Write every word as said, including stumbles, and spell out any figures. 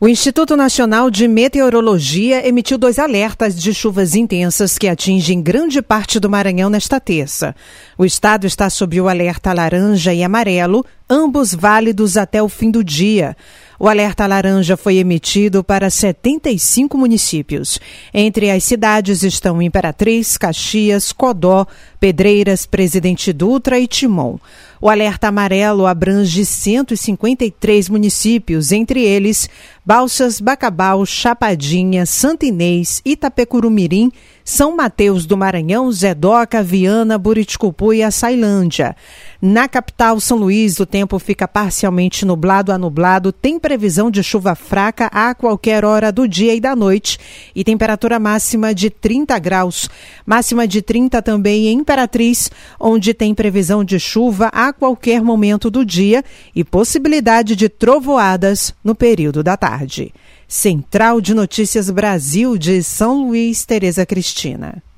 O Instituto Nacional de Meteorologia emitiu dois alertas de chuvas intensas que atingem grande parte do Maranhão nesta terça. O estado está sob o alerta laranja e amarelo, ambos válidos até o fim do dia. O alerta laranja foi emitido para setenta e cinco municípios. Entre as cidades estão Imperatriz, Caxias, Codó, Pedreiras, Presidente Dutra e Timon. O alerta amarelo abrange cento e cinquenta e três municípios, entre eles Balsas, Bacabal, Chapadinha, Santo Inês, Itapecurumirim, São Mateus do Maranhão, Zedoca, Viana, Buriticupu e Açailândia. Na capital, São Luís, o tempo fica parcialmente nublado a nublado, tem previsão de chuva fraca a qualquer hora do dia e da noite e temperatura máxima de trinta graus. Máxima de trinta também em Imperatriz, onde tem previsão de chuva a qualquer momento do dia e possibilidade de trovoadas no período da tarde. Central de Notícias Brasil de São Luís, Tereza Cristina.